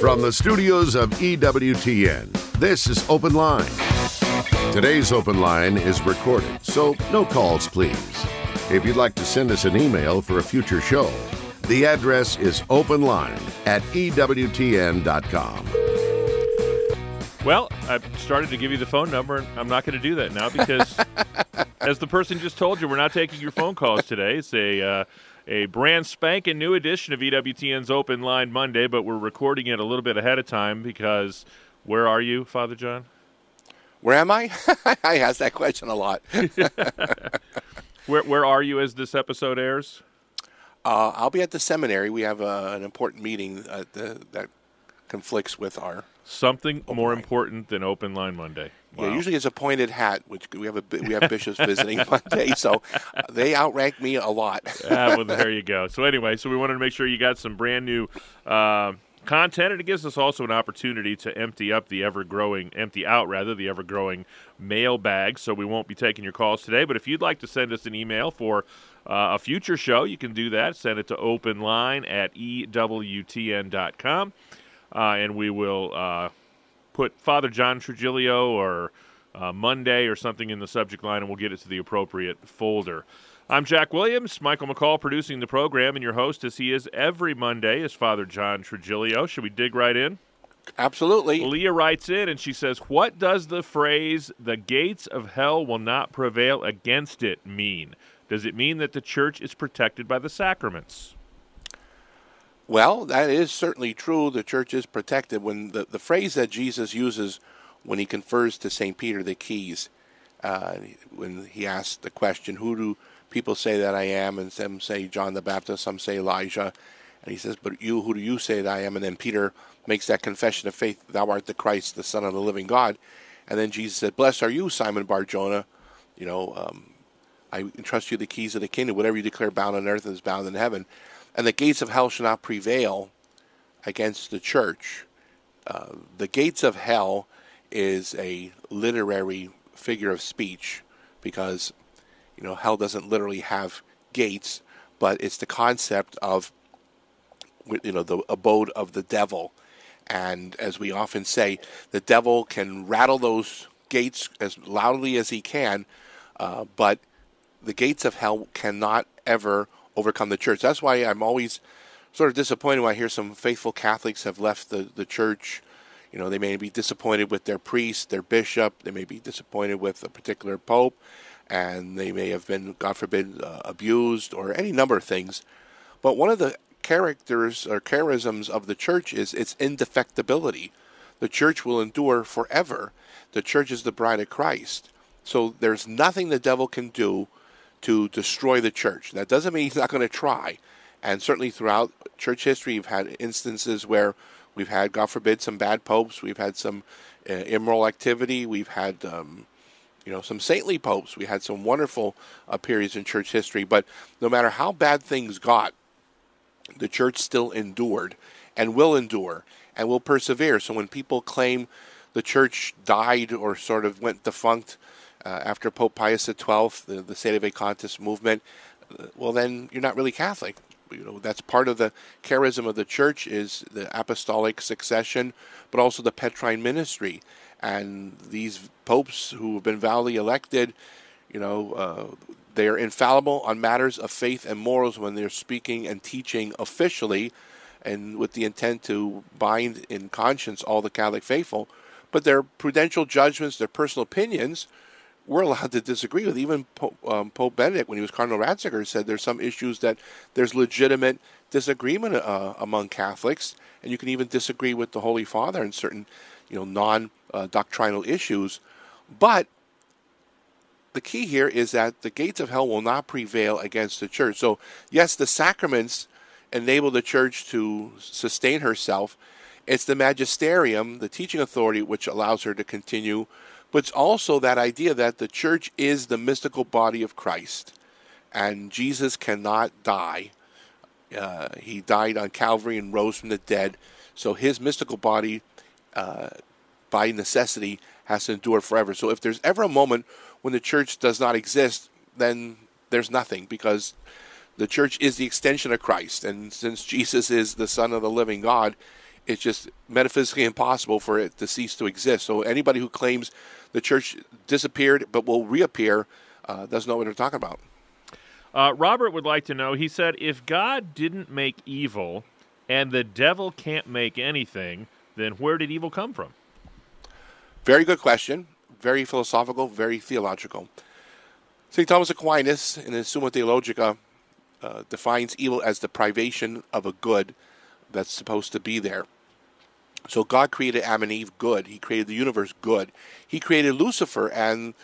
From the studios of EWTN, this is Open Line. Today's Open Line is recorded, so no calls, please. If you'd like to send us an email for a future show, the address is openline@ewtn.com. Well, I've started to give you the phone number, and I'm not going to do that now because, as the person just told you, we're not taking your phone calls today. It's a brand spanking new edition of EWTN's Open Line Monday, but we're recording it a little bit ahead of time because where are you, Father John? Where am I? I ask that question a lot. Where are you as this episode airs? I'll be at the seminary. We have an important meeting that conflicts with our something Open more Line. Important than Open Line Monday. Wow. Yeah, usually it's a pointed hat, which we have bishops visiting Monday, so they outrank me a lot. Well, there you go. So anyway, we wanted to make sure you got some brand new content, and it gives us also an opportunity to empty out the ever-growing mailbag. So we won't be taking your calls today, but if you'd like to send us an email for a future show, you can do that. Send it to openline@ewtn.com, and we will put Father John Trujillo or Monday or something in the subject line, and we'll get it to the appropriate folder. I'm Jack Williams, Michael McCall producing the program, and your host, as he is every Monday, is Father John Trujillo. Should we dig right in? Absolutely. Leah writes in, and she says, what does the phrase, the gates of hell will not prevail against it, mean? Does it mean that the church is protected by the sacraments? Well, that is certainly true. The church is protected. When the phrase that Jesus uses when he confers to St. Peter the keys, when he asks the question, who do people say that I am? And some say John the Baptist, some say Elijah. And he says, but you, who do you say that I am? And then Peter makes that confession of faith, thou art the Christ, the Son of the living God. And then Jesus said, blessed are you, Simon Bar-Jonah. I entrust you the keys of the kingdom. Whatever you declare bound on earth is bound in heaven. And the gates of hell shall not prevail against the church. The gates of hell is a literary figure of speech because, hell doesn't literally have gates, but it's the concept of, the abode of the devil. And as we often say, the devil can rattle those gates as loudly as he can, but the gates of hell cannot ever overcome the church. That's why I'm always sort of disappointed when I hear some faithful Catholics have left the church. They may be disappointed with their priest, their bishop. They may be disappointed with a particular pope, and they may have been, God forbid, abused or any number of things. But one of the characters or charisms of the church is its indefectibility. The church will endure forever. The church is the bride of Christ. So there's nothing the devil can do to destroy the church. That doesn't mean he's not going to try. And certainly throughout church history, you've had instances where we've had, God forbid, some bad popes. We've had some immoral activity. We've had, some saintly popes. We had some wonderful periods in church history. But no matter how bad things got, the church still endured and will endure and will persevere. So when people claim the church died or sort of went defunct after Pope Pius XII, the Sedevacantist movement, well, then you're not really Catholic. That's part of the charism of the church is the apostolic succession, but also the Petrine ministry. And these popes who have been validly elected, they are infallible on matters of faith and morals when they're speaking and teaching officially and with the intent to bind in conscience all the Catholic faithful. But their prudential judgments, their personal opinions, we're allowed to disagree with. Even Pope Benedict, when he was Cardinal Ratzinger, said there's some issues that there's legitimate disagreement among Catholics, and you can even disagree with the Holy Father in certain, non-doctrinal issues. But the key here is that the gates of hell will not prevail against the church. So, yes, the sacraments enable the church to sustain herself. It's the magisterium, the teaching authority, which allows her to continue. But it's also that idea that the church is the mystical body of Christ. And Jesus cannot die. He died on Calvary and rose from the dead. So his mystical body, by necessity, has to endure forever. So if there's ever a moment when the church does not exist, then there's nothing, because the church is the extension of Christ. And since Jesus is the Son of the living God, It's just metaphysically impossible for it to cease to exist. So anybody who claims the church disappeared but will reappear doesn't know what they're talking about. Robert would like to know, he said, if God didn't make evil and the devil can't make anything, then where did evil come from? Very good question. Very philosophical, very theological. St. Thomas Aquinas, in his Summa Theologica, defines evil as the privation of a good that's supposed to be there. So God created Adam and Eve good. He created the universe good. He created Lucifer and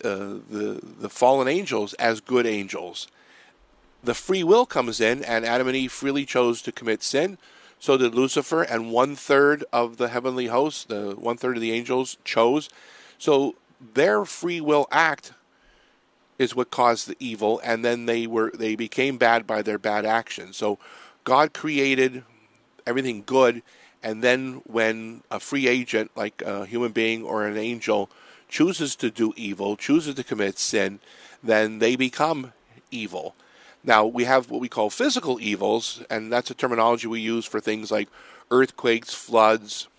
the fallen angels as good angels. The free will comes in, and Adam and Eve freely chose to commit sin. So did Lucifer, and 1/3 of the heavenly host, the 1/3 of the angels, chose. So their free will act is what caused the evil, and then they became bad by their bad actions. So God created everything good, and then when a free agent, like a human being or an angel, chooses to do evil, chooses to commit sin, then they become evil. Now, we have what we call physical evils, and that's a terminology we use for things like earthquakes, floods,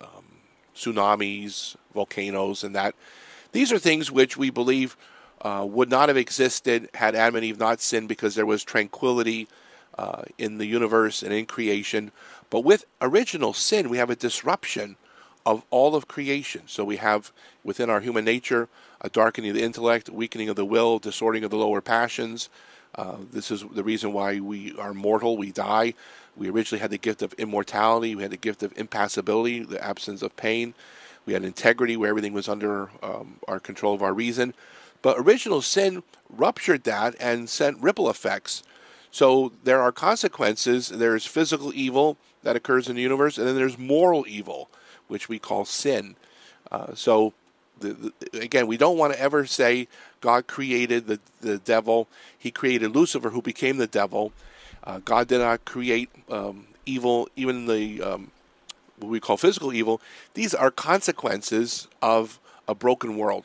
tsunamis, volcanoes, and that. These are things which we believe would not have existed had Adam and Eve not sinned, because there was tranquility in the universe and in creation. But with original sin, we have a disruption of all of creation. So we have within our human nature a darkening of the intellect, weakening of the will, distorting of the lower passions. This is the reason why we are mortal, we die. We originally had the gift of immortality, we had the gift of impassibility, the absence of pain. We had integrity where everything was under our control of our reason. But original sin ruptured that and sent ripple effects. So there are consequences. There's physical evil that occurs in the universe, and then there's moral evil, which we call sin. Again, we don't want to ever say God created the devil. He created Lucifer, who became the devil. God did not create evil, even the what we call physical evil. These are consequences of a broken world.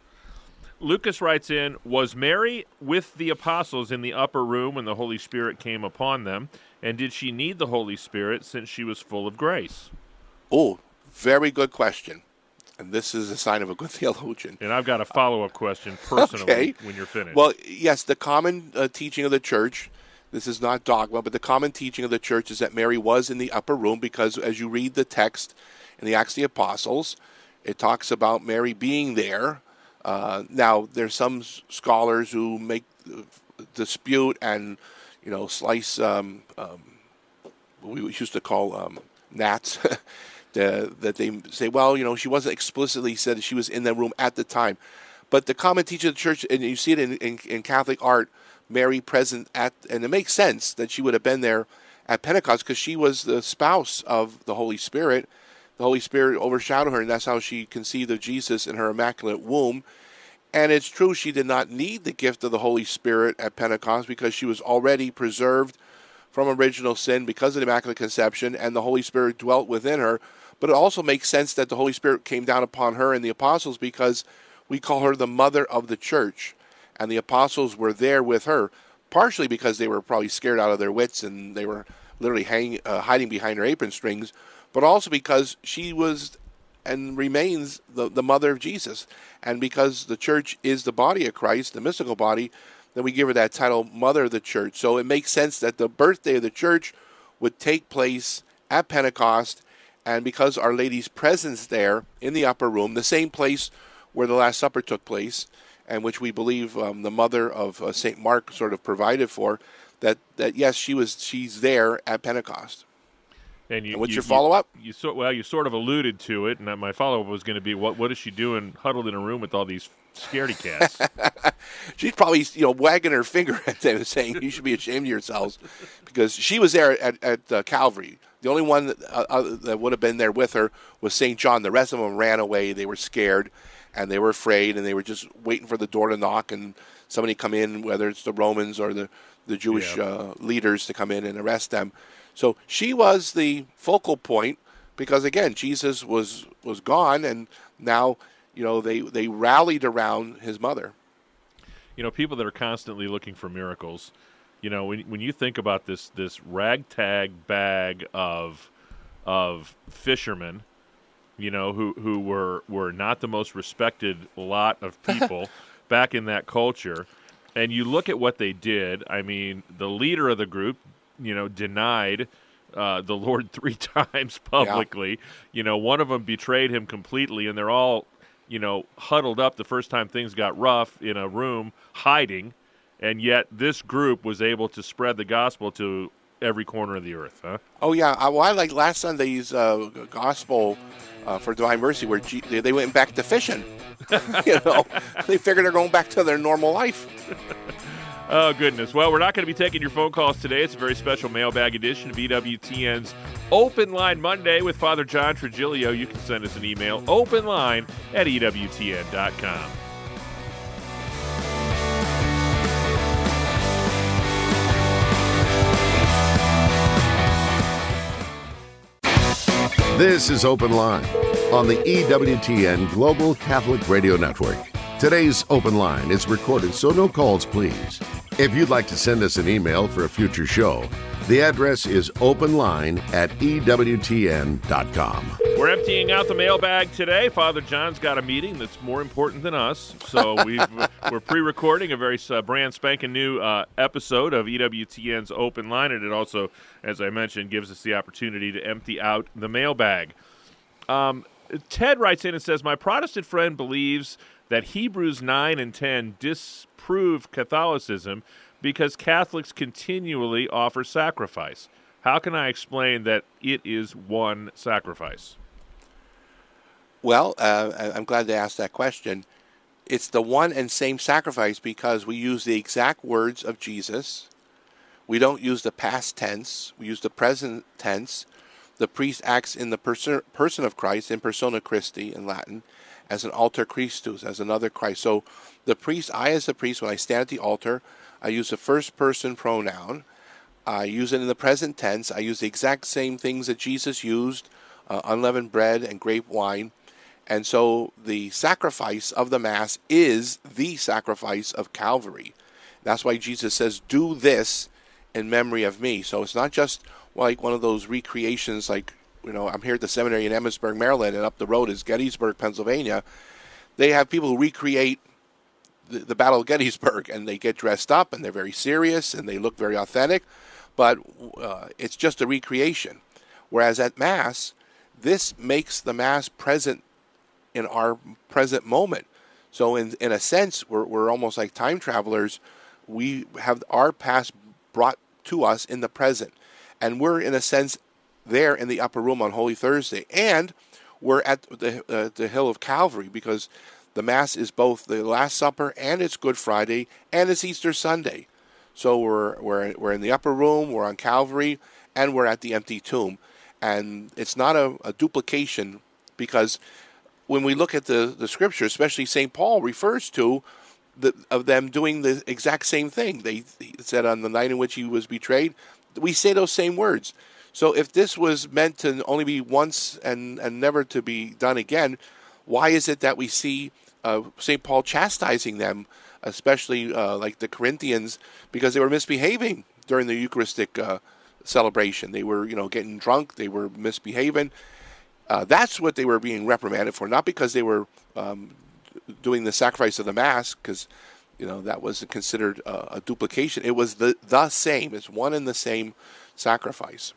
Lucas writes in, was Mary with the apostles in the upper room when the Holy Spirit came upon them? And did she need the Holy Spirit since she was full of grace? Oh, very good question. And this is a sign of a good theologian. And I've got a follow-up question personally when you're finished. Well, yes, the common teaching of the church, this is not dogma, but the common teaching of the church is that Mary was in the upper room, because as you read the text in the Acts of the Apostles, it talks about Mary being there. Now, there's some scholars who make dispute and, slice what we used to call gnats, that they say, well, she wasn't explicitly said that she was in that room at the time. But the common teaching of the church, and you see it in Catholic art, Mary present and it makes sense that she would have been there at Pentecost, because she was the spouse of the Holy Spirit. The Holy Spirit overshadowed her, and that's how she conceived of Jesus in her immaculate womb. And it's true, she did not need the gift of the Holy Spirit at Pentecost, because she was already preserved from original sin because of the Immaculate Conception, and the Holy Spirit dwelt within her. But it also makes sense that the Holy Spirit came down upon her and the apostles, because we call her the mother of the church, and the apostles were there with her, partially because they were probably scared out of their wits and they were literally hiding behind her apron strings, but also because she was and remains the mother of Jesus. And because the church is the body of Christ, the mystical body, then we give her that title, Mother of the Church. So it makes sense that the birthday of the church would take place at Pentecost, and because Our Lady's presence there in the upper room, the same place where the Last Supper took place, and which we believe the mother of St. Mark sort of provided for, that yes, she's there at Pentecost. And what's your follow-up? You sort of alluded to it, and my follow-up was going to be, what is she doing huddled in a room with all these scaredy cats? She's probably wagging her finger at them and saying, you should be ashamed of yourselves, because she was there at Calvary. The only one that would have been there with her was St. John. The rest of them ran away. They were scared, and they were afraid, and they were just waiting for the door to knock and somebody come in, whether it's the Romans or the Jewish leaders, to come in and arrest them. So she was the focal point, because again, Jesus was gone, and now they rallied around his mother. People that are constantly looking for miracles. When you think about this ragtag bag of of fishermen, who were not the most respected lot of people back in that culture. And you look at what they did. I mean, the leader of the group, denied the Lord 3 times publicly. Yeah. One of them betrayed him completely, and they're all, huddled up the first time things got rough in a room, hiding. And yet this group was able to spread the gospel to every corner of the earth, huh? Oh, yeah. I like last Sunday's gospel for Divine Mercy, where they went back to fishing. They figured they're going back to their normal life. Oh, goodness. Well, we're not going to be taking your phone calls today. It's a very special mailbag edition of EWTN's Open Line Monday with Father John Trigilio. You can send us an email, openline@EWTN.com. This is Open Line on the EWTN Global Catholic Radio Network. Today's Open Line is recorded, so no calls, please. If you'd like to send us an email for a future show, the address is openline@EWTN.com. We're emptying out the mailbag today. Father John's got a meeting that's more important than us, so we're pre-recording a very brand spanking new episode of EWTN's Open Line, and it also, as I mentioned, gives us the opportunity to empty out the mailbag. Ted writes in and says, my Protestant friend believes that Hebrews 9 and 10 disprove Catholicism because Catholics continually offer sacrifice. How can I explain that it is one sacrifice? Well, I'm glad they asked that question. It's the one and same sacrifice because we use the exact words of Jesus. We don't use the past tense. We use the present tense. The priest acts in the person of Christ, in persona Christi in Latin, as an alter Christus, as another Christ. So the priest, I as the priest, when I stand at the altar, I use the first person pronoun. I use it in the present tense. I use the exact same things that Jesus used, unleavened bread and grape wine. And so the sacrifice of the Mass is the sacrifice of Calvary. That's why Jesus says, do this in memory of me. So it's not just like one of those recreations like, I'm here at the seminary in Emmitsburg, Maryland, and up the road is Gettysburg, Pennsylvania. They have people who recreate the Battle of Gettysburg, and they get dressed up, and they're very serious, and they look very authentic, but it's just a recreation. Whereas at Mass, this makes the Mass present in our present moment. So in a sense, we're almost like time travelers. We have our past brought to us in the present, and we're in a sense there in the upper room on Holy Thursday, and we're at the hill of Calvary because the Mass is both the Last Supper and it's Good Friday and it's Easter Sunday. So we're in the upper room, we're on Calvary, and we're at the empty tomb, and it's not a duplication because when we look at the Scripture, especially St. Paul refers to of them doing the exact same thing. He said on the night in which he was betrayed, we say those same words. So if this was meant to only be once and never to be done again, why is it that we see St. Paul chastising them, especially like the Corinthians, because they were misbehaving during the Eucharistic celebration? They were, getting drunk. They were misbehaving. That's what they were being reprimanded for, not because they were doing the sacrifice of the Mass, because that was considered a duplication. It was the same. It's one and the same sacrifice.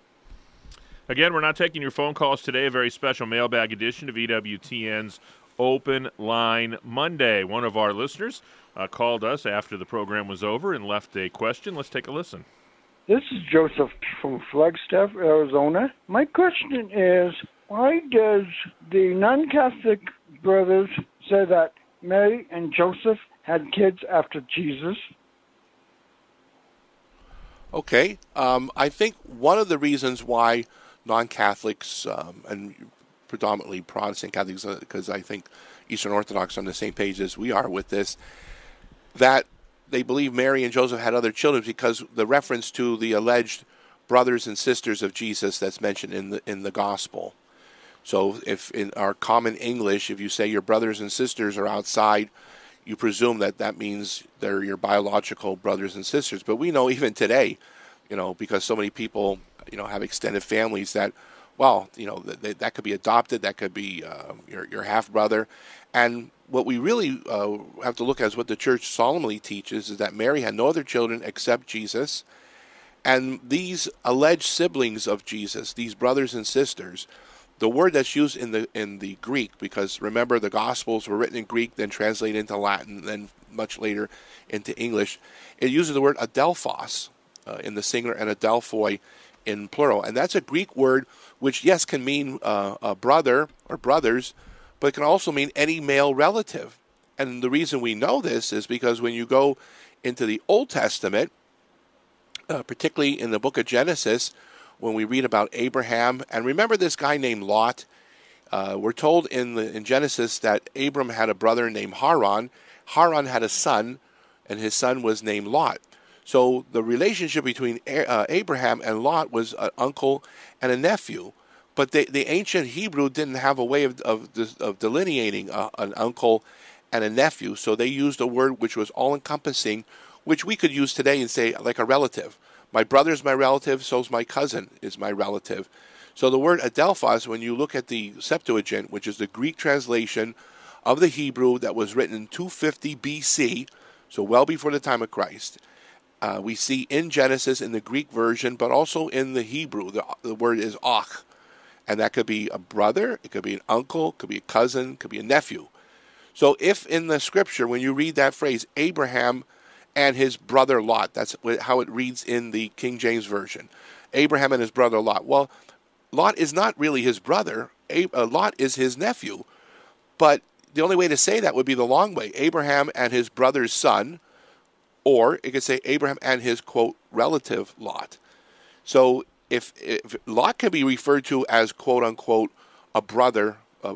Again, we're not taking your phone calls today. A very special mailbag edition of EWTN's Open Line Monday. One of our listeners called us after the program was over and left a question. Let's take a listen. This is Joseph from Flagstaff, Arizona. My question is, why does the non-Catholic brothers say that Mary and Joseph had kids after Jesus? Okay. I think one of the reasons why non-Catholics and predominantly Protestant Catholics, because I think Eastern Orthodox are on the same page as we are with this, that they believe Mary and Joseph had other children because the reference to the alleged brothers and sisters of Jesus that's mentioned in the Gospel. So if in our common English, if you say your brothers and sisters are outside, you presume that means they're your biological brothers and sisters. But we know even today, because so many people, have extended families, that well, that could be adopted, that could be your half brother, and what we really have to look at is what the church solemnly teaches is that Mary had no other children except Jesus, and these alleged siblings of Jesus, these brothers and sisters, the word that's used in the Greek, because remember the Gospels were written in Greek, then translated into Latin, then much later into English. It uses the word adelphos in the singular and adelphoi in plural, and that's a Greek word which, yes, can mean a brother or brothers, but it can also mean any male relative. And the reason we know this is because when you go into the Old Testament, particularly in the book of Genesis, when we read about Abraham, and remember this guy named Lot, we're told in Genesis that Abram had a brother named Haran. Haran had a son, and his son was named Lot. So the relationship between Abraham and Lot was an uncle and a nephew. But the ancient Hebrew didn't have a way of delineating an uncle and a nephew, so they used a word which was all-encompassing, which we could use today and say like a relative. My brother's my relative, so's my cousin is my relative. So the word adelphos, when you look at the Septuagint, which is the Greek translation of the Hebrew that was written in 250 BC, so well before the time of Christ, we see in Genesis in the Greek version, but also in the Hebrew, the word is ach. And that could be a brother, it could be an uncle, it could be a cousin, it could be a nephew. So if in the scripture, when you read that phrase, Abraham and his brother Lot, that's how it reads in the King James Version. Abraham and his brother Lot. Well, Lot is not really his brother. Lot is his nephew. But the only way to say that would be the long way. Abraham and his brother's son, or it could say Abraham and his, quote, relative Lot. So if Lot can be referred to as, quote unquote, a brother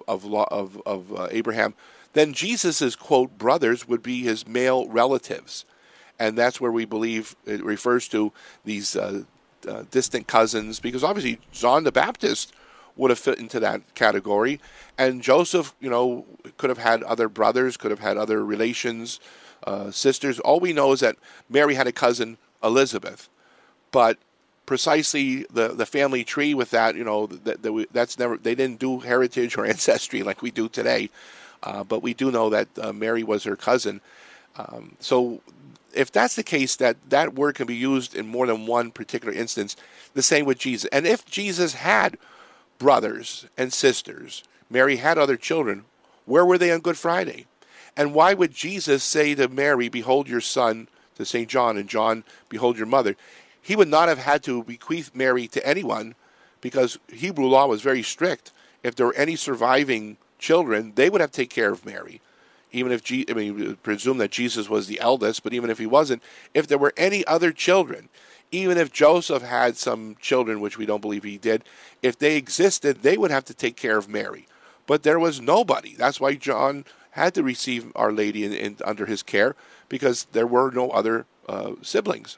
of Abraham, then Jesus', quote, brothers would be his male relatives. And that's where we believe it refers to these distant cousins, because obviously John the Baptist would have fit into that category. And Joseph, could have had other brothers, could have had other relations, sisters. All we know is that Mary had a cousin, Elizabeth. But precisely the family tree with that, that's never, they didn't do heritage or ancestry like we do today. But we do know that Mary was her cousin. So if that's the case, that word can be used in more than one particular instance, the same with Jesus. And if Jesus had brothers and sisters, Mary had other children, where were they on Good Friday? And why would Jesus say to Mary, behold your son, to St. John, and John, behold your mother? He would not have had to bequeath Mary to anyone, because Hebrew law was very strict. If there were any surviving children, they would have to take care of Mary. Even if, presume that Jesus was the eldest, but even if he wasn't, if there were any other children, even if Joseph had some children, which we don't believe he did, if they existed, they would have to take care of Mary. But there was nobody. That's why John had to receive Our Lady under his care, because there were no other siblings.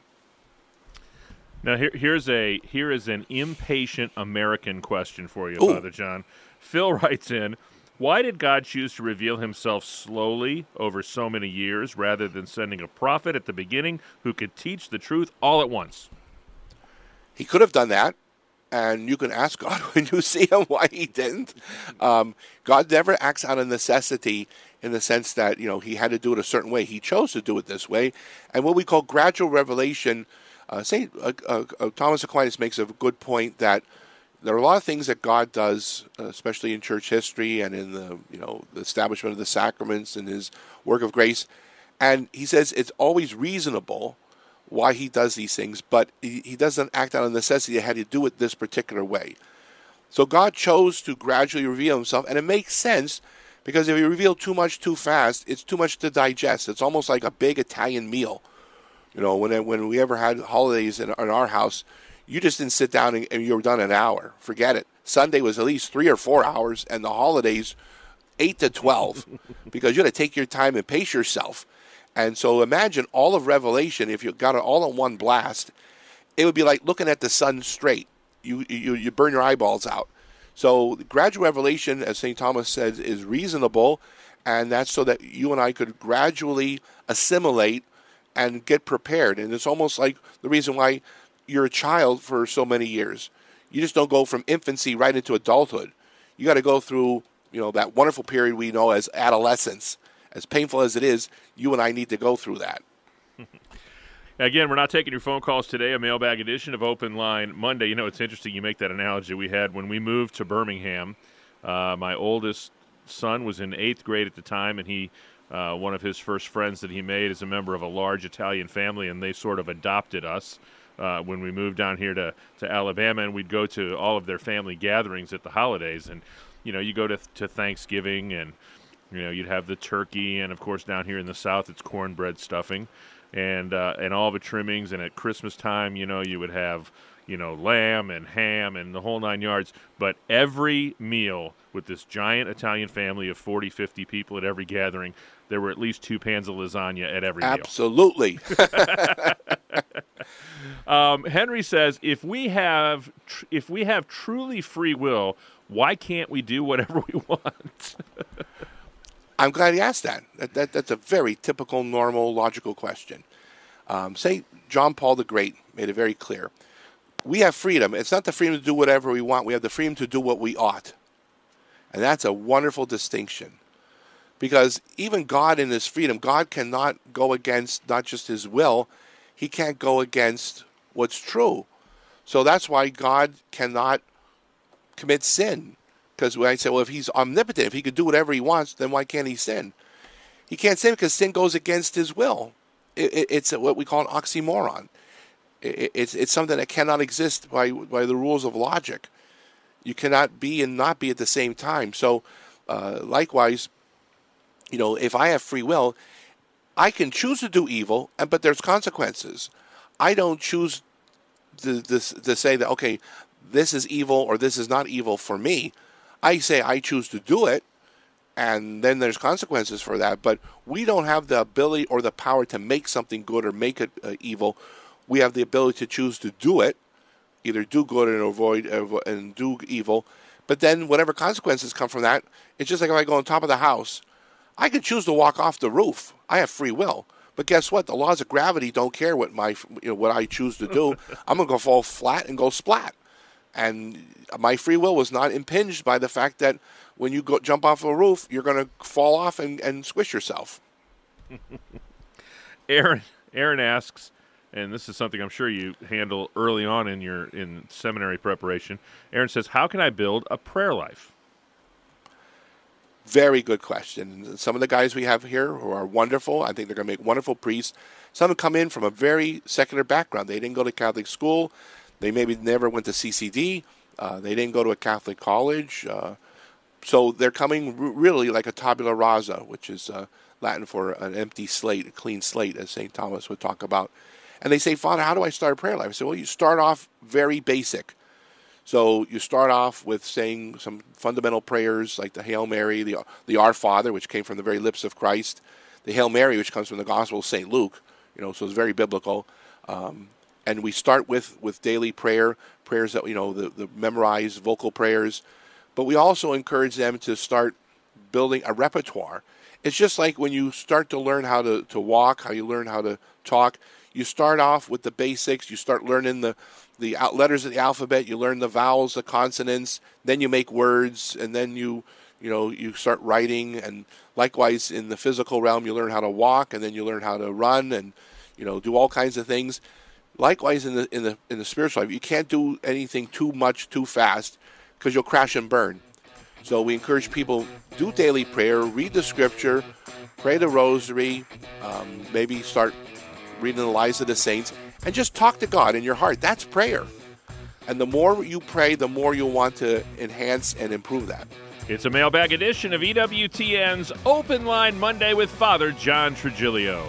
Now here is an impatient American question for you, Ooh. Father John. Phil writes in, why did God choose to reveal himself slowly over so many years rather than sending a prophet at the beginning who could teach the truth all at once? He could have done that, and you can ask God when you see him why he didn't. God never acts out of necessity in the sense that, he had to do it a certain way. He chose to do it this way. And what we call gradual revelation, Thomas Aquinas makes a good point that there are a lot of things that God does, especially in church history and in the establishment of the sacraments and his work of grace. And he says it's always reasonable why he does these things, but he doesn't act out of necessity. He had to do it this particular way. So God chose to gradually reveal himself, and it makes sense, because if you reveal too much too fast, it's too much to digest. It's almost like a big Italian meal. When we ever had holidays in our house, you just didn't sit down and you were done in an hour. Forget it. Sunday was at least 3 or 4 hours, and the holidays 8 to 12, because you had to take your time and pace yourself. And so imagine all of Revelation, if you got it all in one blast, it would be like looking at the sun straight. You burn your eyeballs out. So the gradual revelation, as St. Thomas says, is reasonable, and that's so that you and I could gradually assimilate and get prepared. And it's almost like the reason why you're a child for so many years. You just don't go from infancy right into adulthood. You got to go through, that wonderful period we know as adolescence. As painful as it is, you and I need to go through that. Again, we're not taking your phone calls today, a mailbag edition of Open Line Monday. It's interesting you make that analogy. We had, when we moved to Birmingham, my oldest son was in 8th grade at the time, and he one of his first friends that he made is a member of a large Italian family, and they sort of adopted us when we moved down here to Alabama, and we'd go to all of their family gatherings at the holidays. And, you go to Thanksgiving, and, you'd have the turkey, and, of course, down here in the South, it's cornbread stuffing. And all the trimmings, and at Christmas time, you would have, lamb and ham and the whole 9 yards. But every meal with this giant Italian family of 40, 50 people at every gathering, there were at least 2 pans of lasagna at every meal. Absolutely. Henry says, if we have truly free will, why can't we do whatever we want? I'm glad you asked that. That's a very typical, normal, logical question. St. John Paul the Great made it very clear. We have freedom. It's not the freedom to do whatever we want. We have the freedom to do what we ought. And that's a wonderful distinction. Because even God in his freedom, God cannot go against not just his will, he can't go against what's true. So that's why God cannot commit sin. Because when I say, well, if he's omnipotent, if he could do whatever he wants, then why can't he sin? He can't sin because sin goes against his will. It's what we call an oxymoron. It's something that cannot exist by the rules of logic. You cannot be and not be at the same time. So, likewise, if I have free will, I can choose to do evil, but there's consequences. I don't choose to say that, okay, this is evil or this is not evil for me. I say I choose to do it, and then there's consequences for that. But we don't have the ability or the power to make something good or make it evil. We have the ability to choose to do it, either do good and avoid and do evil. But then whatever consequences come from that, it's just like if I go on top of the house, I can choose to walk off the roof. I have free will. But guess what? The laws of gravity don't care what what I choose to do. I'm going to go fall flat and go splat. And my free will was not impinged by the fact that when you jump off a roof, you're going to fall off and squish yourself. Aaron asks, and this is something I'm sure you handle early on in seminary preparation. Aaron says, how can I build a prayer life? Very good question. Some of the guys we have here who are wonderful, I think they're going to make wonderful priests. Some have come in from a very secular background. They didn't go to Catholic school. They maybe never went to CCD. They didn't go to a Catholic college. So they're coming really like a tabula rasa, which is Latin for an empty slate, a clean slate, as St. Thomas would talk about. And they say, Father, how do I start a prayer life? I say, well, you start off very basic. So you start off with saying some fundamental prayers like the Hail Mary, the Our Father, which came from the very lips of Christ, the Hail Mary, which comes from the Gospel of St. Luke, so it's very biblical. And we start with daily prayers that, the memorized vocal prayers. But we also encourage them to start building a repertoire. It's just like when you start to learn how to walk, how you learn how to talk. You start off with the basics. You start learning the letters of the alphabet. You learn the vowels, the consonants. Then you make words, and then you start writing. And likewise, in the physical realm, you learn how to walk, and then you learn how to run, and do all kinds of things. Likewise, in the spiritual life, you can't do anything too much too fast because you'll crash and burn. So we encourage people, do daily prayer, read the scripture, pray the rosary, maybe start reading the lives of the saints, and just talk to God in your heart. That's prayer. And the more you pray, the more you'll want to enhance and improve that. It's a mailbag edition of EWTN's Open Line Monday with Father John Trigilio.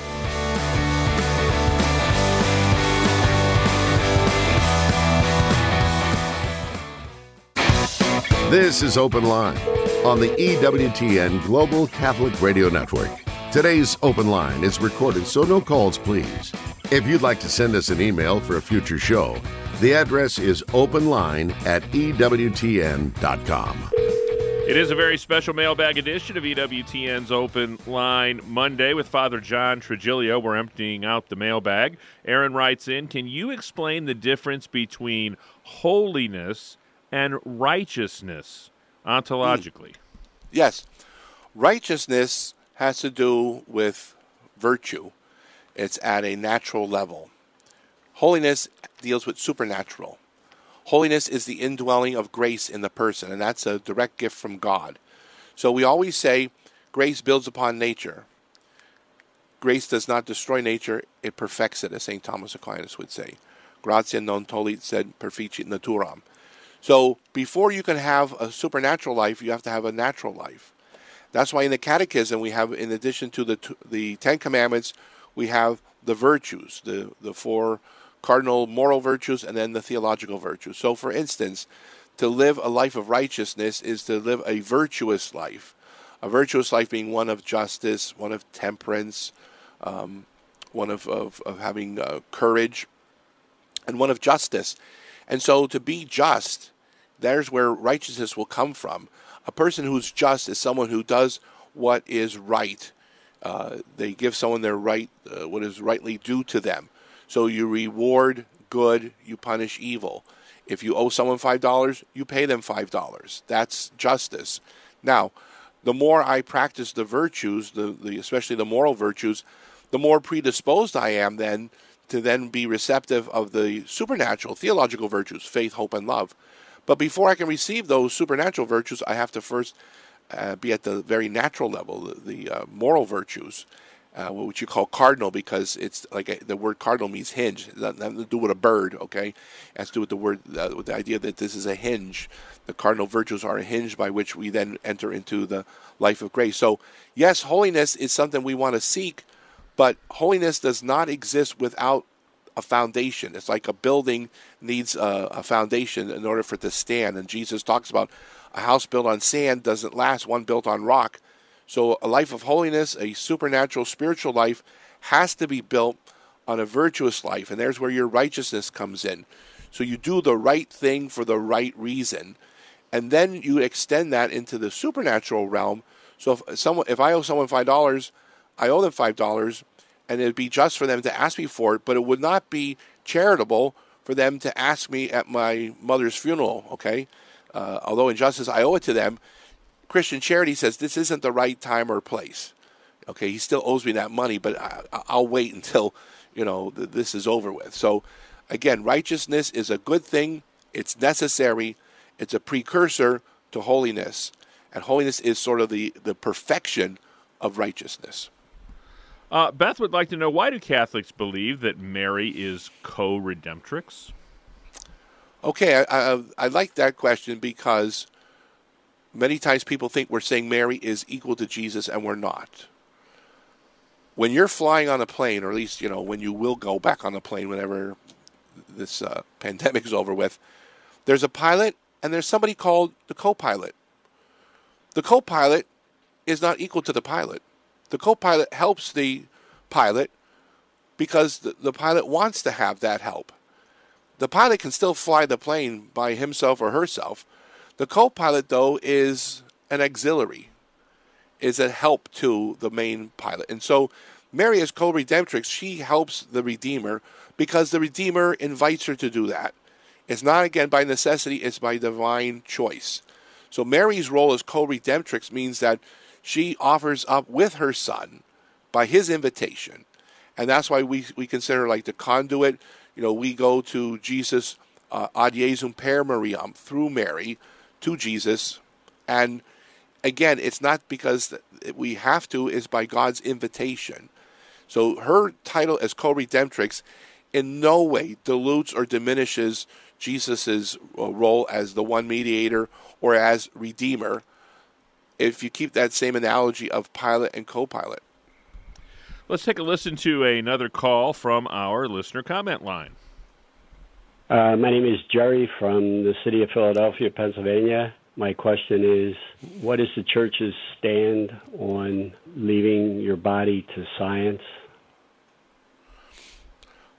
This is Open Line on the EWTN Global Catholic Radio Network. Today's Open Line is recorded, so no calls, please. If you'd like to send us an email for a future show, the address is openline@ewtn.com. It is a very special mailbag edition of EWTN's Open Line Monday with Father John Trigilio. We're emptying out the mailbag. Aaron writes in, can you explain the difference between holiness and righteousness ontologically? Yes. Righteousness has to do with virtue. It's at a natural level. Holiness deals with supernatural. Holiness is the indwelling of grace in the person, and that's a direct gift from God. So we always say grace builds upon nature. Grace does not destroy nature, it perfects it, as St. Thomas Aquinas would say. Gratia non tollit sed perficit naturam. So before you can have a supernatural life, you have to have a natural life. That's why in the Catechism we have, in addition to the Ten Commandments, we have the virtues, the four cardinal moral virtues, and then the theological virtues. So, for instance, to live a life of righteousness is to live a virtuous life. A virtuous life being one of justice, one of temperance, one of having courage, and one of justice. And so to be just, there's where righteousness will come from. A person who's just is someone who does what is right. They give someone their right, what is rightly due to them. So you reward good, you punish evil. If you owe someone $5, you pay them $5. That's justice. Now, the more I practice the virtues, especially the moral virtues, the more predisposed I am then to then be receptive of the supernatural, theological virtues, faith, hope, and love. But before I can receive those supernatural virtues, I have to first be at the very natural level, the moral virtues. Which you call cardinal, because it's like the word cardinal means hinge. It doesn't have to do with a bird, okay? It has to do with the word, with the idea that this is a hinge. The cardinal virtues are a hinge by which we then enter into the life of grace. So, yes, holiness is something we want to seek, but holiness does not exist without a foundation. It's like a building needs a foundation in order for it to stand. And Jesus talks about a house built on sand doesn't last, one built on rock. So a life of holiness, a supernatural spiritual life, has to be built on a virtuous life. And there's where your righteousness comes in. So you do the right thing for the right reason. And then you extend that into the supernatural realm. So if I owe someone $5, I owe them $5, and it'd be just for them to ask me for it, but it would not be charitable for them to ask me at my mother's funeral, okay? Although in justice I owe it to them, Christian charity says this isn't the right time or place. Okay, he still owes me that money, but I'll wait until, this is over with. So, again, righteousness is a good thing. It's necessary. It's a precursor to holiness. And holiness is sort of the perfection of righteousness. Beth would like to know, why do Catholics believe that Mary is co-redemptrix? Okay, I like that question because many times people think we're saying Mary is equal to Jesus, and we're not. When you're flying on a plane, or at least, when you will go back on a plane whenever this pandemic is over with, there's a pilot and there's somebody called the co-pilot. The co-pilot is not equal to the pilot. The co-pilot helps the pilot because the pilot wants to have that help. The pilot can still fly the plane by himself or herself. The co-pilot, though, is an auxiliary, is a help to the main pilot. And so Mary is co-redemptrix. She helps the Redeemer because the Redeemer invites her to do that. It's not, again, by necessity, it's by divine choice. So Mary's role as co-redemptrix means that she offers up with her son by his invitation. And that's why we consider like the conduit. We go to Jesus ad Jesum per Mariam, through Mary, to Jesus. And again, it's not because we have to, it's by God's invitation. So her title as co-redemptrix in no way dilutes or diminishes Jesus' role as the one mediator or as Redeemer, if you keep that same analogy of pilot and co-pilot. Let's take a listen to another call from our listener comment line. My name is Jerry from the city of Philadelphia, Pennsylvania. My question is, what is the church's stand on leaving your body to science?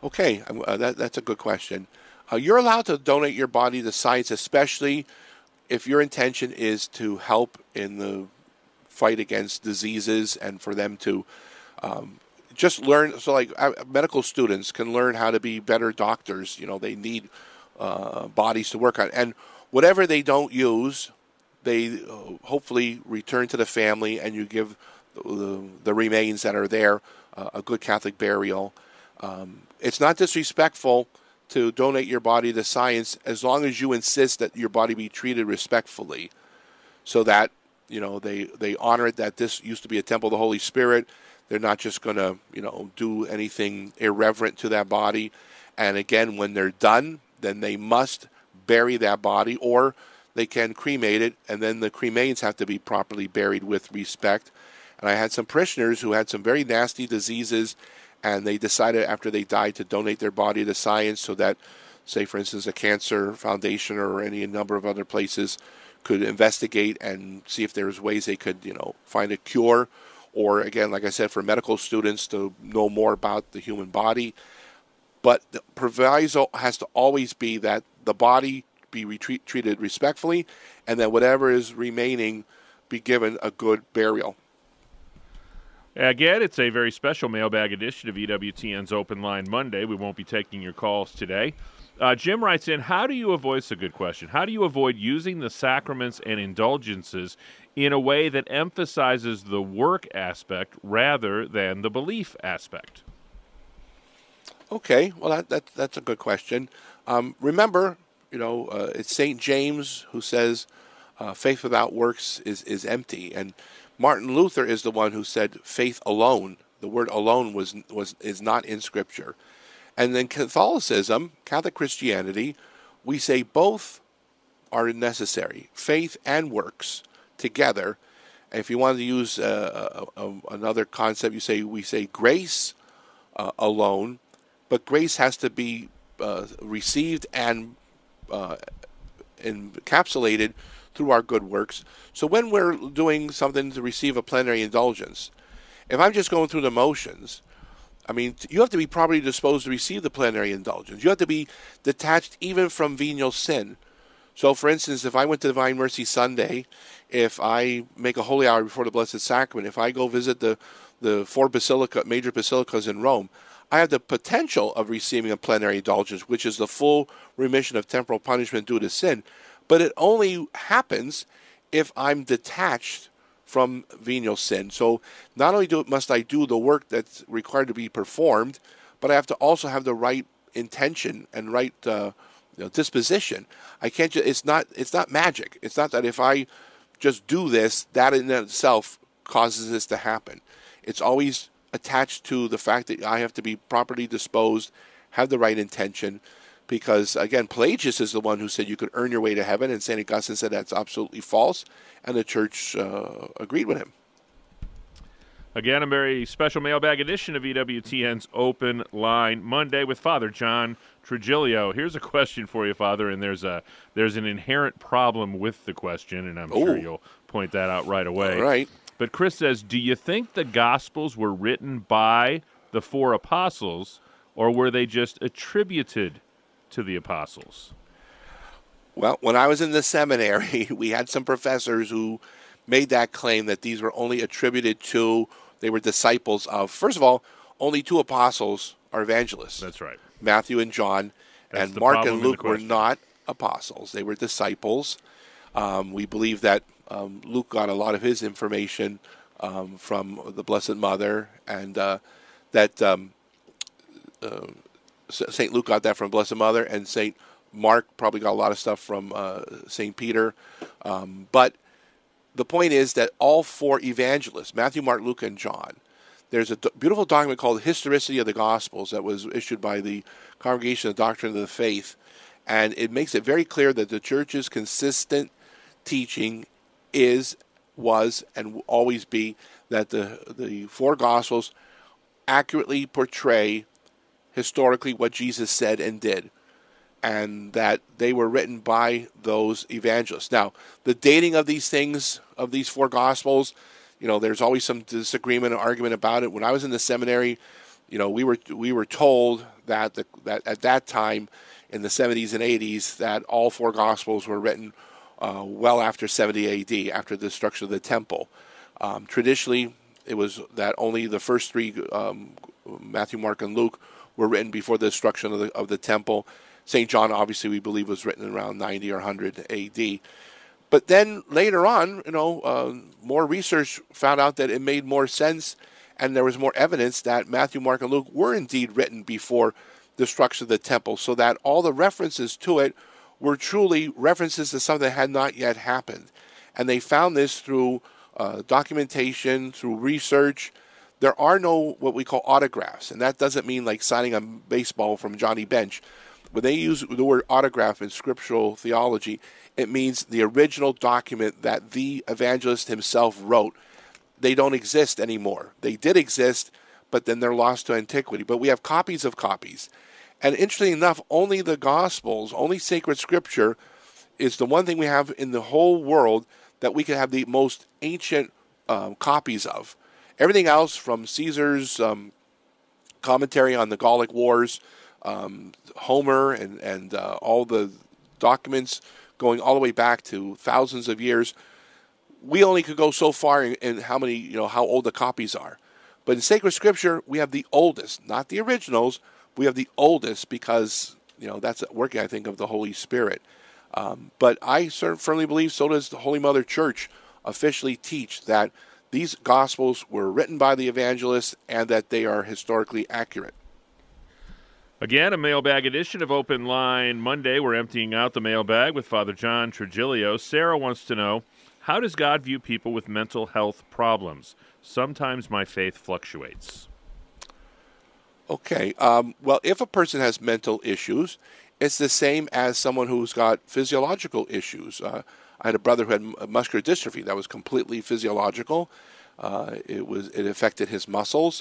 Okay, that's a good question. You're allowed to donate your body to science, especially if your intention is to help in the fight against diseases and for them to just learn, so like medical students can learn how to be better doctors. They need bodies to work on, and whatever they don't use, they hopefully return to the family, and you give the remains that are there a good Catholic burial. It's not disrespectful to donate your body to science as long as you insist that your body be treated respectfully, so that they honor it, that this used to be a temple of the Holy Spirit. They're not just going to do anything irreverent to that body. And again, when they're done, then they must bury that body, or they can cremate it, and then the cremains have to be properly buried with respect. And I had some parishioners who had some very nasty diseases, and they decided after they died to donate their body to science so that, say, for instance, a cancer foundation or any number of other places could investigate and see if there's ways they could, find a cure. Or, again, like I said, for medical students to know more about the human body. But the proviso has to always be that the body be treated respectfully, and that whatever is remaining be given a good burial. Again, it's a very special mailbag edition of EWTN's Open Line Monday. We won't be taking your calls today. Jim writes in, how do you avoid, it's a good question, how do you avoid using the sacraments and indulgences in a way that emphasizes the work aspect rather than the belief aspect? Okay, well, that's a good question. Remember, it's St. James who says faith without works is empty. And Martin Luther is the one who said faith alone. The word alone is not in Scripture. And then Catholicism, Catholic Christianity, we say both are necessary, faith and works together. And if you wanted to use another concept, we say grace alone, but grace has to be received and encapsulated through our good works. So when we're doing something to receive a plenary indulgence, if I'm just going through the motions, you have to be properly disposed to receive the plenary indulgence. You have to be detached even from venial sin. So, for instance, if I went to Divine Mercy Sunday, if I make a holy hour before the Blessed Sacrament, if I go visit the four major basilicas in Rome, I have the potential of receiving a plenary indulgence, which is the full remission of temporal punishment due to sin. But it only happens if I'm detached from venial sin. So not only must I do the work that's required to be performed, but I have to also have the right intention and right disposition. I can't just, it's not magic. It's not that if I just do this, that in itself causes this to happen. It's always attached to the fact that I have to be properly disposed, have the right intention, because, again, Pelagius is the one who said you could earn your way to heaven, and St. Augustine said that's absolutely false, and the Church agreed with him. Again, a very special mailbag edition of EWTN's Open Line Monday with Father John Trigilio. Here's a question for you, Father, and there's an inherent problem with the question, and I'm sure you'll point that out right away. All right. But Chris says, do you think the Gospels were written by the four apostles, or were they just attributed to the apostles? Well, when I was in the seminary, we had some professors who made that claim that these were only attributed to, they were disciples of. First of all, only two apostles are evangelists. That's right. Matthew and John. That's and Mark problem and Luke were not apostles. They were disciples. We believe that Luke got a lot of his information from the Blessed Mother, and that St. Luke got that from Blessed Mother, and St. Mark probably got a lot of stuff from St. Peter. But the point is that all four evangelists, Matthew, Mark, Luke, and John, there's a beautiful document called The Historicity of the Gospels that was issued by the Congregation of Doctrine of the Faith, and it makes it very clear that the Church's consistent teaching was, and will always be that the four Gospels accurately portray historically what Jesus said and did, and that they were written by those evangelists. Now, the dating of these things, of these four Gospels, there's always some disagreement and argument about it. When I was in the seminary, we were told that at that time, in the 70s and 80s, that all four Gospels were written well after 70 A.D., after the destruction of the temple. Traditionally, it was that only the first three, Matthew, Mark, and Luke, were written before the destruction of the temple. St. John, obviously, we believe was written around 90 or 100 A.D. But then later on, more research found out that it made more sense, and there was more evidence that Matthew, Mark, and Luke were indeed written before the destruction of the temple, so that all the references to it were truly references to something that had not yet happened. And they found this through documentation, through research. There are no what we call autographs, and that doesn't mean like signing a baseball from Johnny Bench. When they use the word autograph in scriptural theology, it means the original document that the evangelist himself wrote. They don't exist anymore. They did exist, but then they're lost to antiquity. But we have copies of copies. And interestingly enough, only the Gospels, only sacred scripture, is the one thing we have in the whole world that we can have the most ancient copies of. Everything else, from Caesar's commentary on the Gallic Wars, Homer, and all the documents going all the way back to thousands of years, we only could go so far in how old the copies are. But in sacred scripture, we have the oldest, not the originals. We have the oldest because that's a working, I think, of the Holy Spirit. But I firmly believe, so does the Holy Mother Church officially teach, that these Gospels were written by the evangelists and that they are historically accurate. Again, a mailbag edition of Open Line Monday. We're emptying out the mailbag with Father John Trigilio. Sarah wants to know, how does God view people with mental health problems? Sometimes my faith fluctuates. Okay. Well, if a person has mental issues, it's the same as someone who's got physiological issues. I had a brother who had muscular dystrophy that was completely physiological. It affected his muscles,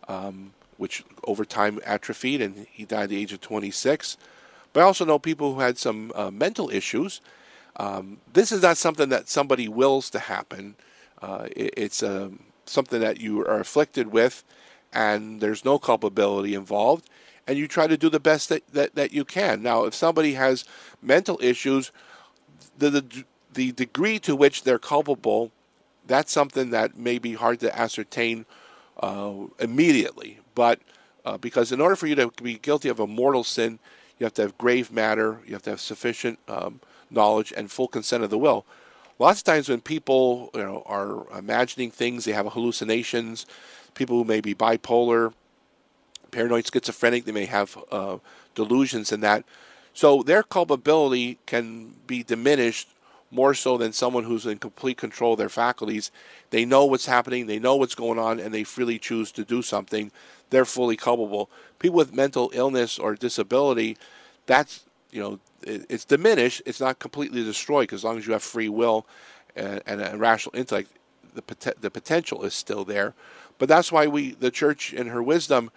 which over time atrophied, and he died at the age of 26. But I also know people who had some mental issues. This is not something that somebody wills to happen. It's something that you are afflicted with, and there's no culpability involved, and you try to do the best that you can. Now, if somebody has mental issues, the degree to which they're culpable, that's something that may be hard to ascertain immediately. But because in order for you to be guilty of a mortal sin, you have to have grave matter, you have to have sufficient knowledge and full consent of the will. Lots of times when people are imagining things, they have hallucinations. People who may be bipolar, paranoid schizophrenic, they may have delusions in that. So their culpability can be diminished more so than someone who's in complete control of their faculties. They know what's happening, they know what's going on, and they freely choose to do something. They're fully culpable. People with mental illness or disability, that's, it's diminished. It's not completely destroyed, because as long as you have free will and a rational intellect, the potential is still there. But that's why the Church, in her wisdom,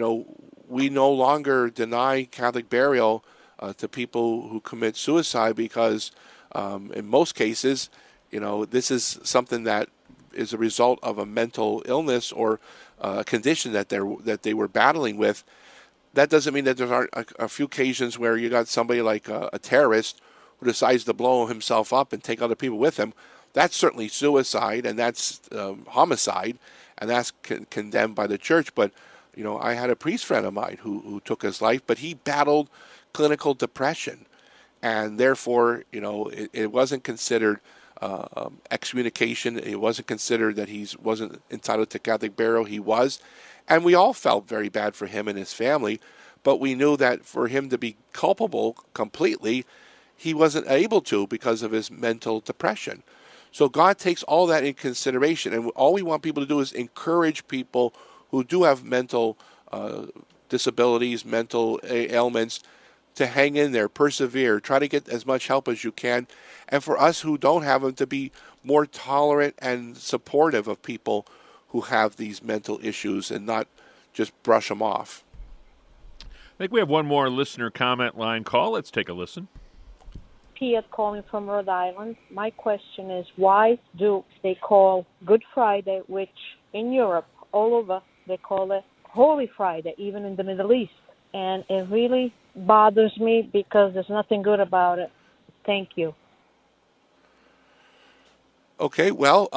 we no longer deny Catholic burial to people who commit suicide, because in most cases, this is something that is a result of a mental illness or a condition that they were battling with. That doesn't mean that there aren't a few occasions where you got somebody like a terrorist who decides to blow himself up and take other people with him. That's certainly suicide, and that's homicide, and that's condemned by the Church. But I had a priest friend of mine who took his life, but he battled clinical depression, and therefore, it wasn't considered excommunication. It wasn't considered that he wasn't entitled to Catholic burial. He was, and we all felt very bad for him and his family. But we knew that for him to be culpable completely, he wasn't able to because of his mental depression. So God takes all that in consideration, and all we want people to do is encourage people who do have mental disabilities, mental ailments, to hang in there, persevere, try to get as much help as you can, and for us who don't have them to be more tolerant and supportive of people who have these mental issues and not just brush them off. I think we have one more listener comment line call. Let's take a listen. Pia calling from Rhode Island. My question is, why do they call Good Friday, which in Europe, all over, they call it Holy Friday, even in the Middle East? And it really bothers me because there's nothing good about it. Thank you. Okay, well,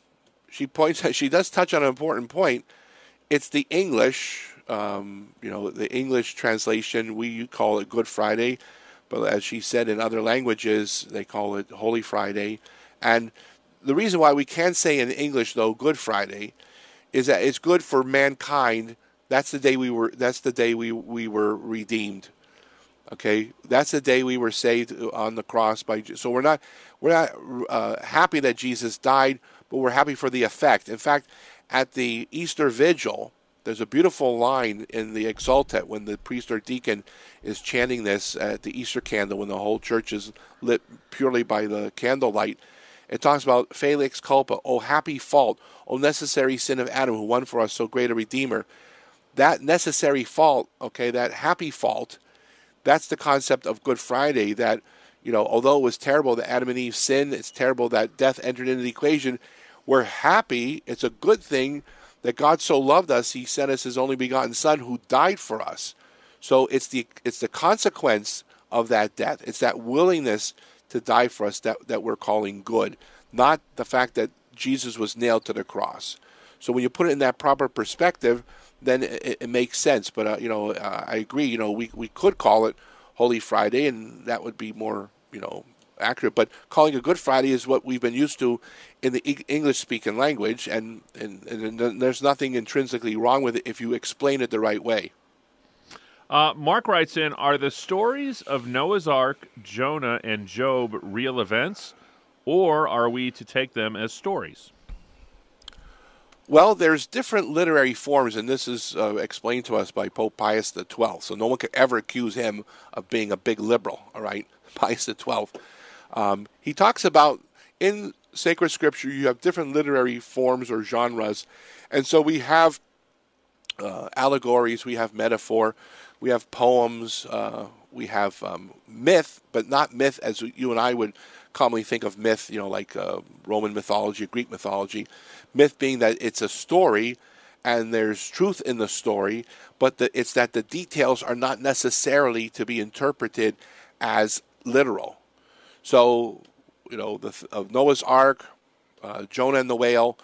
she does touch on an important point. It's the English, the English translation, we call it Good Friday, but as she said, in other languages, they call it Holy Friday. And the reason why we can say in English, though, Good Friday, is that it's good for mankind. That's the day we were redeemed. Okay, that's the day we were saved on the cross by. So we're not happy that Jesus died, but we're happy for the effect. In fact, at the Easter Vigil, there's a beautiful line in the Exultet when the priest or deacon is chanting this at the Easter candle, when the whole church is lit purely by the candlelight. It talks about Felix culpa, O happy fault, O necessary sin of Adam, who won for us so great a Redeemer. That necessary fault, okay, that happy fault, that's the concept of Good Friday, that, although it was terrible that Adam and Eve sinned, it's terrible that death entered into the equation, we're happy, it's a good thing that God so loved us, he sent us his only begotten Son who died for us. So it's the consequence of that death. It's that willingness to die for us that we're calling good, not the fact that Jesus was nailed to the cross. So when you put it in that proper perspective, then it makes sense. But I agree. We could call it Holy Friday, and that would be more accurate. But calling it Good Friday is what we've been used to in the English-speaking language, and there's nothing intrinsically wrong with it if you explain it the right way. Mark writes in, are the stories of Noah's Ark, Jonah, and Job real events, or are we to take them as stories? Well, there's different literary forms, and this is explained to us by Pope Pius XII, so no one could ever accuse him of being a big liberal, all right? Pius XII. He talks about, in sacred scripture, you have different literary forms or genres, and so we have allegories, we have metaphor, we have poems, we have myth, but not myth as you and I would commonly think of myth, like Roman mythology, Greek mythology. Myth being that it's a story and there's truth in the story, but it's that the details are not necessarily to be interpreted as literal. So, of Noah's Ark, Jonah and the whale,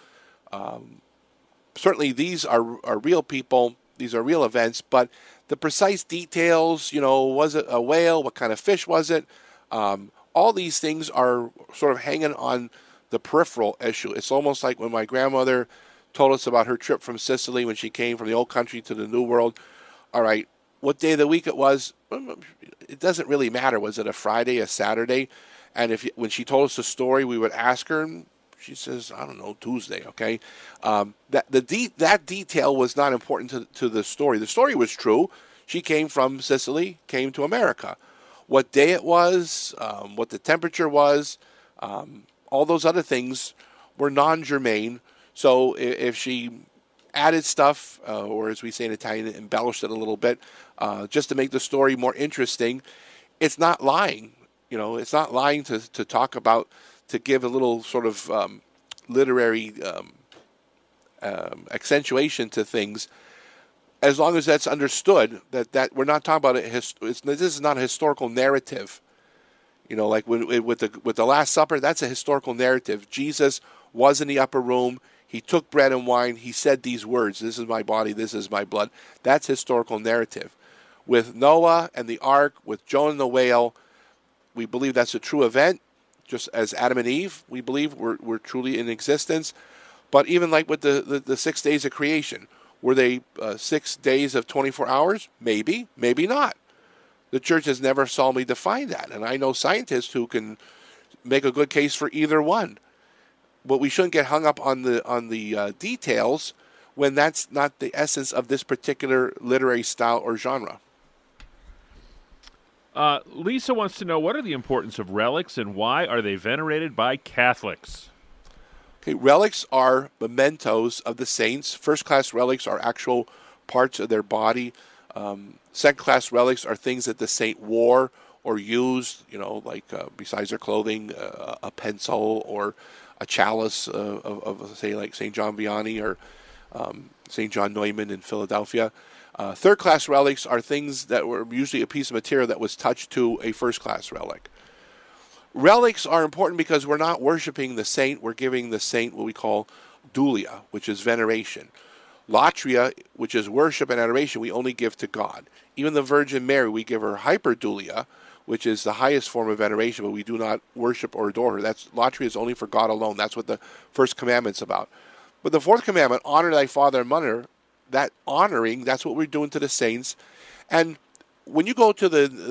certainly these are real people, these are real events, but the precise details, was it a whale, what kind of fish was it, all these things are sort of hanging on the peripheral issue. It's almost like when my grandmother told us about her trip from Sicily when she came from the old country to the new world. All right, what day of the week it was, it doesn't really matter. Was it a Friday, a Saturday? And when she told us the story, we would ask her, and she says, I don't know, Tuesday, okay? That detail was not important to the story. The story was true. She came from Sicily, came to America. What day it was, what the temperature was, all those other things were non-germane. So if she added stuff, or as we say in Italian, embellished it a little bit, just to make the story more interesting, it's not lying. It's not lying to talk about, to give a little sort of literary accentuation to things, as long as that's understood that we're not talking about this is not a historical narrative. Like with the Last Supper, that's a historical narrative. Jesus was in the upper room. He took bread and wine. He said these words, this is my body, this is my blood. That's historical narrative. With Noah and the ark, with Jonah and the whale, we believe that's a true event. Just as Adam and Eve, we believe were truly in existence. But even like with the 6 days of creation, were they 6 days of 24 hours? Maybe, maybe not. The church has never solemnly defined that, and I know scientists who can make a good case for either one. But we shouldn't get hung up on the details when that's not the essence of this particular literary style or genre. Lisa wants to know, what are the importance of relics and why are they venerated by Catholics? Okay, relics are mementos of the saints. First-class relics are actual parts of their body. Second-class relics are things that the saint wore or used, like besides their clothing, a pencil or a chalice of say, like St. John Vianney or St. John Neumann in Philadelphia. Third-class relics are things that were usually a piece of material that was touched to a first-class relic. Relics are important because we're not worshiping the saint. We're giving the saint what we call dulia, which is veneration. Latria, which is worship and adoration, we only give to God. Even the Virgin Mary, we give her hyperdulia, which is the highest form of veneration, but we do not worship or adore her. Latria is only for God alone. That's what the first commandment's about. But the fourth commandment, honor thy father and mother, that honoring, that's what we're doing to the saints. And when you go to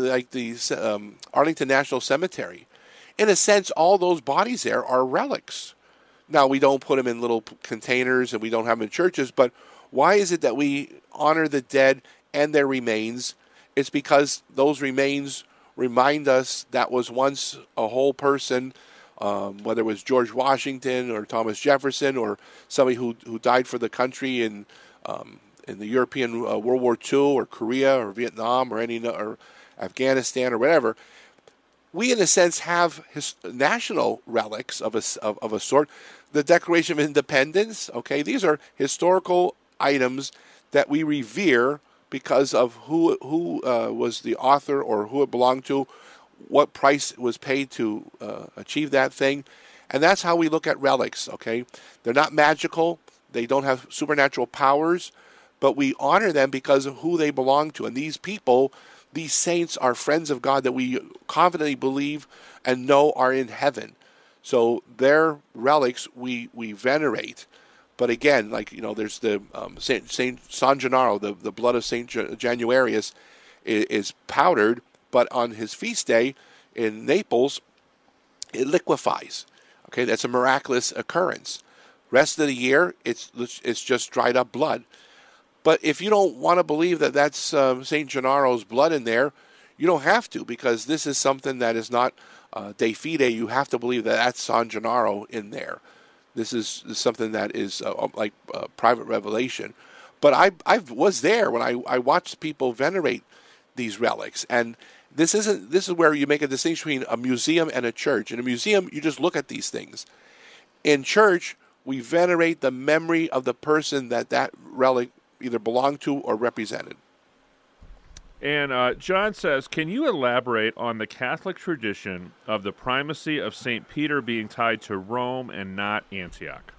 the Arlington National Cemetery, in a sense, all those bodies there are relics. Now, we don't put them in little containers and we don't have them in churches, but why is it that we honor the dead and their remains? It's because those remains remind us that was once a whole person, whether it was George Washington or Thomas Jefferson or somebody who died for the country in the European World War II or Korea or Vietnam or Afghanistan or whatever. We, in a sense, have national relics of a sort. The Declaration of Independence, okay, these are historical items that we revere because of who was the author or who it belonged to, what price was paid to achieve that thing. And that's how we look at relics, okay? They're not magical. They don't have supernatural powers, but we honor them because of who they belong to. And these people, these saints, are friends of God that we confidently believe and know are in heaven. So their relics we venerate. But again, there's the Saint San Gennaro, the blood of Saint Januarius is powdered, but on his feast day in Naples, it liquefies. Okay, that's a miraculous occurrence. Rest of the year, it's just dried up blood. But if you don't want to believe that that's Saint Gennaro's blood in there, you don't have to, because this is something that is not de fide. You have to believe that that's San Gennaro in there. This is something that is private revelation. But I was there when I watched people venerate these relics, and this is where you make a distinction between a museum and a church. In a museum, you just look at these things. In church, we venerate the memory of the person that relic either belonged to or represented. And John says, can you elaborate on the Catholic tradition of the primacy of St. Peter being tied to Rome and not Antioch?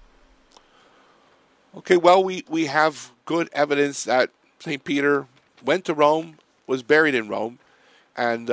Okay, well, we have good evidence that St. Peter went to Rome, was buried in Rome, and,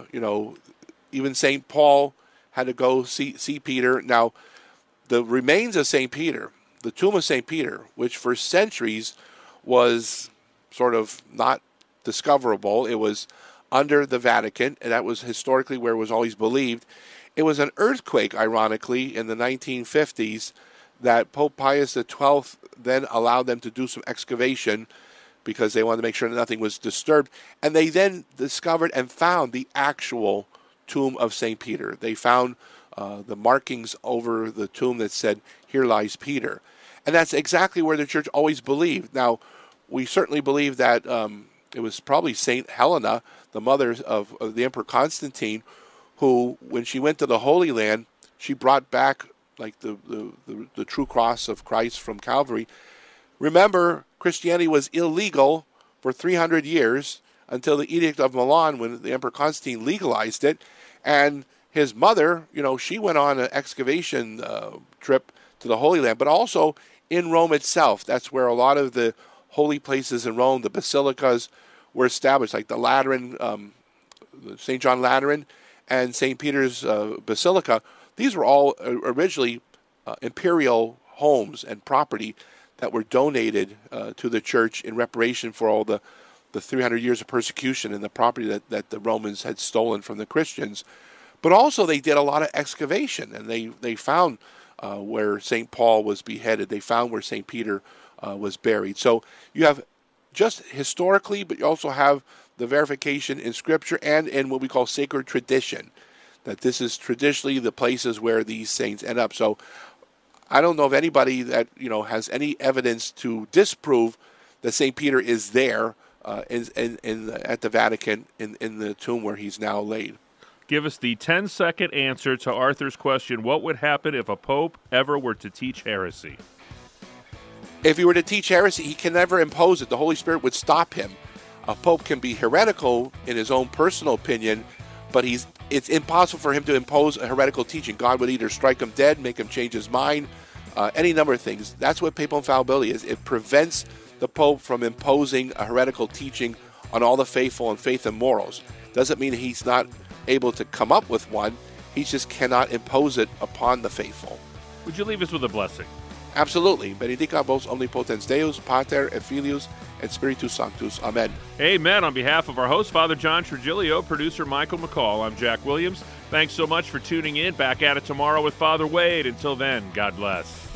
even St. Paul had to go see Peter. Now, the remains of St. Peter, the tomb of St. Peter, which for centuries was sort of not discoverable. It was under the Vatican, and that was historically where it was always believed. It was an earthquake, ironically, in the 1950s that Pope Pius XII then allowed them to do some excavation because they wanted to make sure that nothing was disturbed. And they then discovered and found the actual tomb of St. Peter. They found the markings over the tomb that said, "Here lies Peter." And that's exactly where the church always believed. Now, we certainly believe that it was probably St. Helena, the mother of the Emperor Constantine, who, when she went to the Holy Land, she brought back the true cross of Christ from Calvary. Remember, Christianity was illegal for 300 years until the Edict of Milan, when the Emperor Constantine legalized it. And his mother, she went on an excavation trip to the Holy Land, but also in Rome itself. That's where a lot of the holy places in Rome, the basilicas, were established, like the Lateran, St. John Lateran, and St. Peter's Basilica. These were all originally imperial homes and property that were donated to the church in reparation for all the 300 years of persecution and the property that the Romans had stolen from the Christians. But also they did a lot of excavation, and they found where St. Paul was beheaded. They found where St. Peter was buried. So you have just historically, but you also have the verification in Scripture and in what we call sacred tradition, that this is traditionally the places where these saints end up. So I don't know of anybody that has any evidence to disprove that St. Peter is there at the Vatican in the tomb where he's now laid. Give us the 10-second answer to Arthur's question. What would happen if a pope ever were to teach heresy? If he were to teach heresy, he can never impose it. The Holy Spirit would stop him. A pope can be heretical in his own personal opinion, but he's it's impossible for him to impose a heretical teaching. God would either strike him dead, make him change his mind, any number of things. That's what papal infallibility is. It prevents the Pope from imposing a heretical teaching on all the faithful and faith and morals. Doesn't mean he's not able to come up with one. He just cannot impose it upon the faithful. Would you leave us with a blessing? Absolutely. Benedicat vos omnipotens Deus, Pater et Filius et Spiritus Sanctus. Amen. Amen. On behalf of our host, Father John Trigilio, producer Michael McCall, I'm Jack Williams. Thanks so much for tuning in. Back at it tomorrow with Father Wade. Until then, God bless.